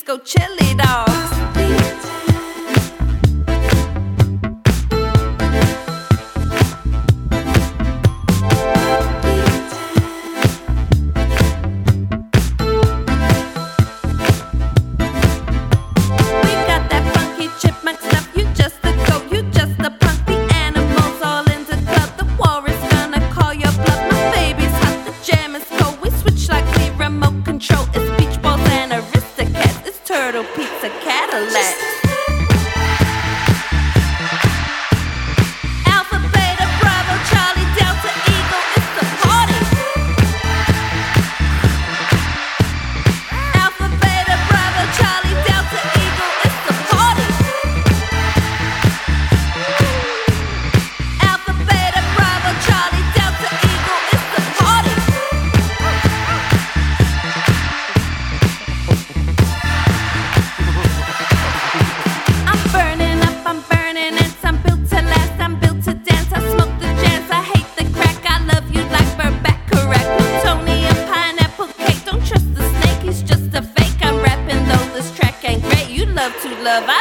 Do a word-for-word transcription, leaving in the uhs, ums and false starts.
go chili dogs. Pizza Cadillac. Alpha, Beta, Bravo, Charlie, Delta, Eagle, it's the party. Alpha, Beta, Bravo, Charlie, Delta, Eagle, it's the party. Alpha, Beta, Bravo, Charlie, Delta, Eagle, it's the party. Love to love. I